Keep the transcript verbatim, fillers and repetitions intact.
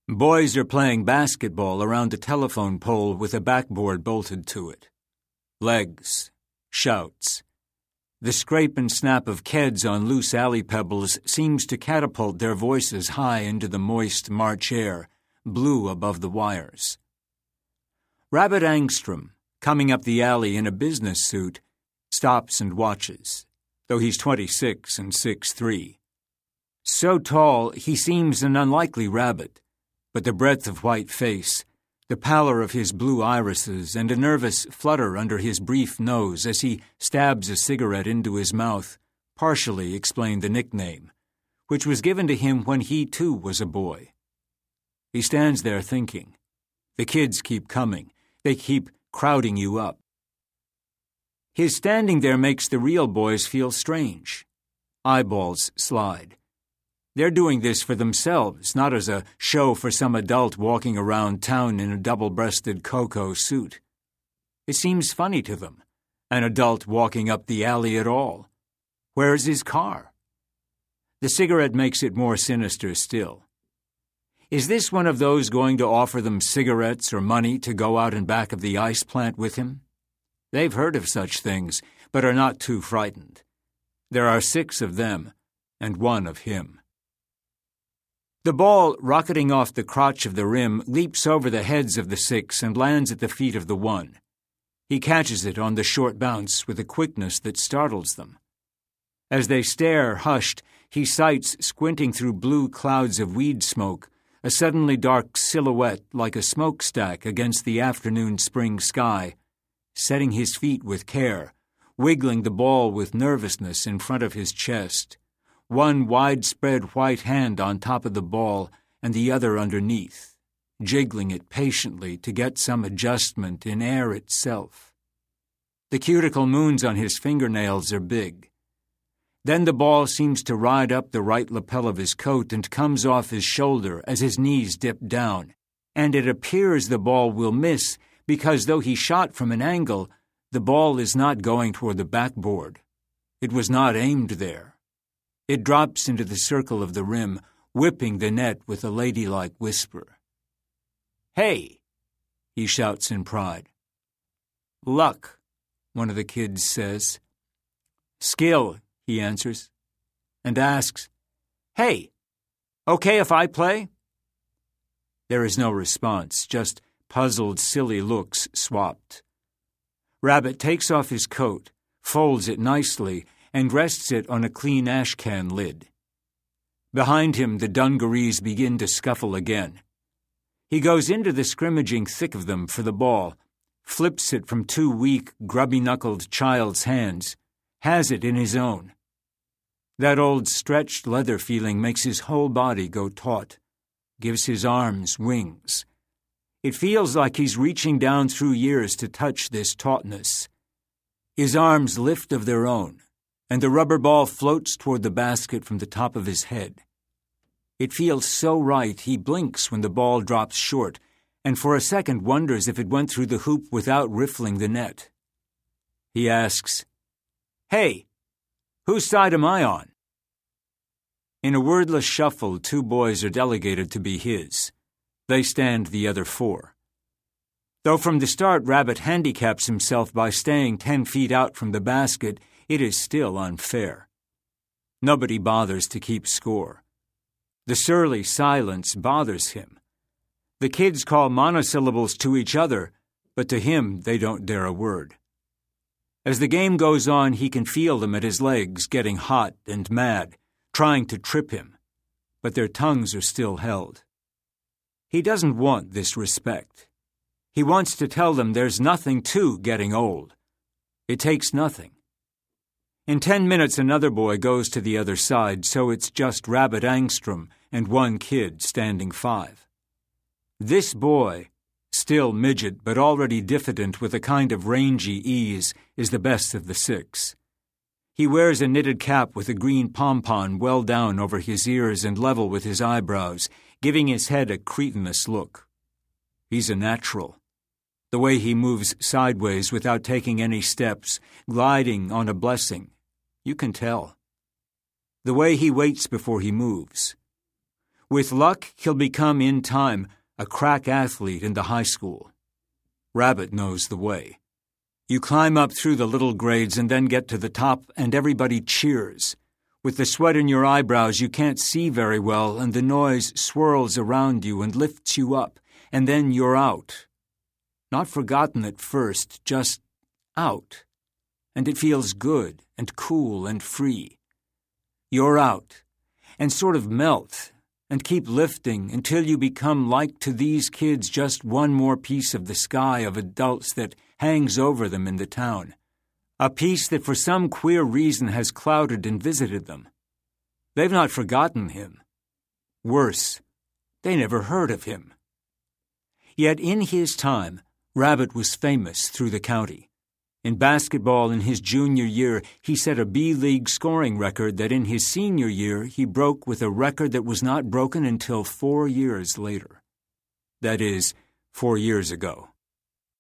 Boys are playing basketball around a telephone pole with a backboard bolted to it. Legs. Shouts. The scrape and snap of keds on loose alley pebbles seems to catapult their voices high into the moist March air, blue above the wires. Rabbit Angstrom, coming up the alley in a business suit, stops and watches, though he's twenty-six and six three. So tall, he seems an unlikely rabbit, but the breadth of white face, the pallor of his blue irises, and a nervous flutter under his brief nose as he stabs a cigarette into his mouth partially explain the nickname, which was given to him when he too was a boy. He stands there thinking. The kids keep coming. They keep crowding you up. His standing there makes the real boys feel strange. Eyeballs slide. They're doing this for themselves, not as a show for some adult walking around town in a double-breasted cocoa suit. It seems funny to them, an adult walking up the alley at all. Where's his car? The cigarette makes it more sinister still. Is this one of those going to offer them cigarettes or money to go out and back of the ice plant with him? They've heard of such things, but are not too frightened. There are six of them, and one of him. The ball, rocketing off the crotch of the rim, leaps over the heads of the six and lands at the feet of the one. He catches it on the short bounce with a quickness that startles them. As they stare, hushed, he sights, squinting through blue clouds of weed smoke, a suddenly dark silhouette like a smokestack against the afternoon spring sky, setting his feet with care, wiggling the ball with nervousness in front of his chest. One widespread white hand on top of the ball and the other underneath, jiggling it patiently to get some adjustment in air itself. The cuticle moons on his fingernails are big. Then the ball seems to ride up the right lapel of his coat and comes off his shoulder as his knees dip down, and it appears the ball will miss because though he shot from an angle, the ball is not going toward the backboard. It was not aimed there. It drops into the circle of the rim, whipping the net with a ladylike whisper. "Hey!" he shouts in pride. "Luck," one of the kids says. "Skill," he answers, and asks, "Hey, okay if I play?" There is no response, just puzzled, silly looks swapped. Rabbit takes off his coat, folds it nicely, and rests it on a clean ashcan lid. Behind him, the dungarees begin to scuffle again. He goes into the scrimmaging thick of them for the ball, flips it from two weak, grubby-knuckled child's hands, has it in his own. That old stretched leather feeling makes his whole body go taut, gives his arms wings. It feels like he's reaching down through years to touch this tautness. His arms lift of their own, and the rubber ball floats toward the basket from the top of his head. It feels so right he blinks when the ball drops short, and for a second wonders if it went through the hoop without riffling the net. He asks, "Hey, whose side am I on?" In a wordless shuffle, two boys are delegated to be his. They stand the other four. Though from the start Rabbit handicaps himself by staying ten feet out from the basket, it is still unfair. Nobody bothers to keep score. The surly silence bothers him. The kids call monosyllables to each other, but to him they don't dare a word. As the game goes on, he can feel them at his legs getting hot and mad, trying to trip him, but their tongues are still held. He doesn't want this respect. He wants to tell them there's nothing to getting old. It takes nothing. In ten minutes, another boy goes to the other side, so it's just Rabbit Angstrom and one kid standing five. This boy, still midget but already diffident with a kind of rangy ease, is the best of the six. He wears a knitted cap with a green pompon well down over his ears and level with his eyebrows, giving his head a cretinous look. He's a natural. The way he moves sideways without taking any steps, gliding on a blessing, you can tell. The way he waits before he moves. With luck, he'll become, in time, a crack athlete in the high school. Rabbit knows the way. You climb up through the little grades and then get to the top, and everybody cheers. With the sweat in your eyebrows, you can't see very well, and the noise swirls around you and lifts you up, and then you're out. Not forgotten at first, just out. And it feels good and cool and free. You're out, and sort of melt, and keep lifting until you become like to these kids just one more piece of the sky of adults that hangs over them in the town. A piece that for some queer reason has clouded and visited them. They've not forgotten him. Worse, they never heard of him. Yet in his time, Rabbit was famous through the county. In basketball in his junior year, he set a B-League scoring record that in his senior year he broke with a record that was not broken until four years later. That is, four years ago.